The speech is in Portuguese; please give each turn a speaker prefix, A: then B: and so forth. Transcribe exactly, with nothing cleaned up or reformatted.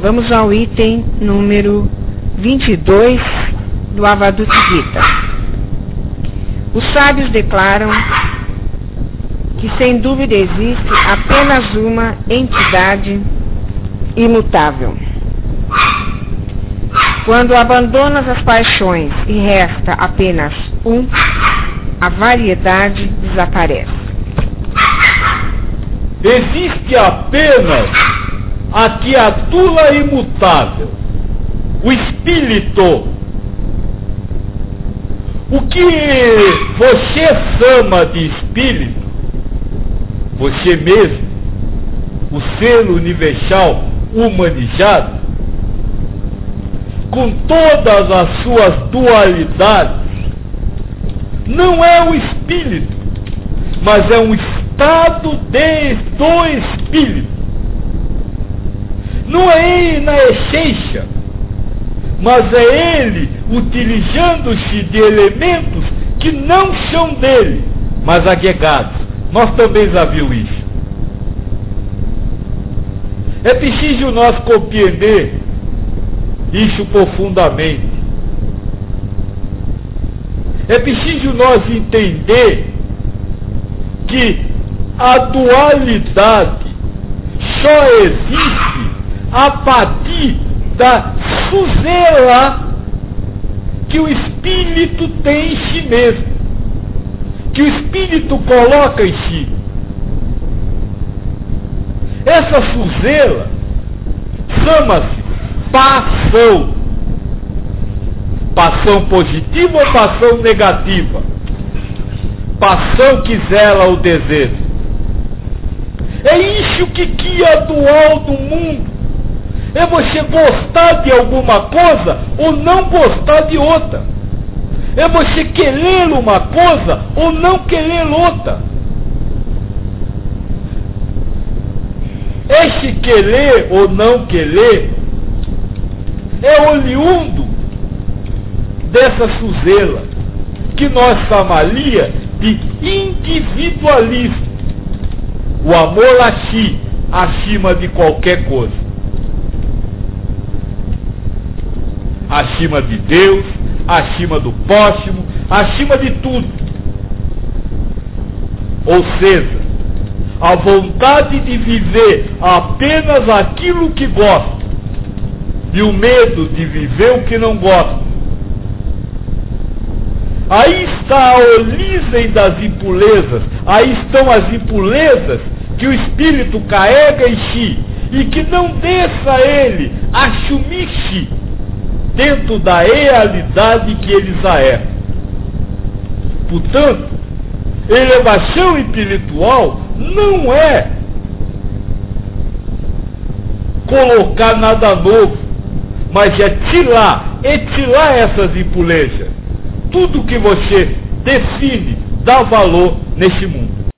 A: Vamos ao item número vinte e dois do Avaduta Gita. Os sábios declaram que sem dúvida existe apenas uma entidade imutável. Quando abandonas as paixões e resta apenas um, a variedade desaparece.
B: Existe apenas a criatura imutável, o espírito. O que você chama de espírito, você mesmo, o ser universal humanizado, com todas as suas dualidades, não é o espírito, mas é um estado de, do espírito. Não é ele na essência, mas é ele utilizando-se de elementos que não são dele, mas agregados. Nós também já vimos isso. É preciso nós compreender isso profundamente. É preciso nós entender que a dualidade só existe a partir da suzela que o espírito tem em si mesmo, que o espírito coloca em si. Essa suzela chama-se paixão. Paixão positiva ou paixão negativa? Paixão que zela o desejo. É isso que cria dual do mundo. É você gostar de alguma coisa ou não gostar de outra. É você querer uma coisa ou não querer outra. Esse querer ou não querer é oriundo dessa suzela, que nós chamaria de individualismo. O amor a si, acima de qualquer coisa. Acima de Deus, acima do próximo, acima de tudo. Ou seja, a vontade de viver apenas aquilo que gosta e o medo de viver o que não gosta. Aí está a origem das impurezas, aí estão as impurezas que o espírito carrega em si e que não deixa ele assumir-se dentro da realidade que ele já é. Portanto, elevação espiritual não é colocar nada novo, mas é tirar, é tirar essas impurezas. Tudo que você define, dá valor nesse mundo.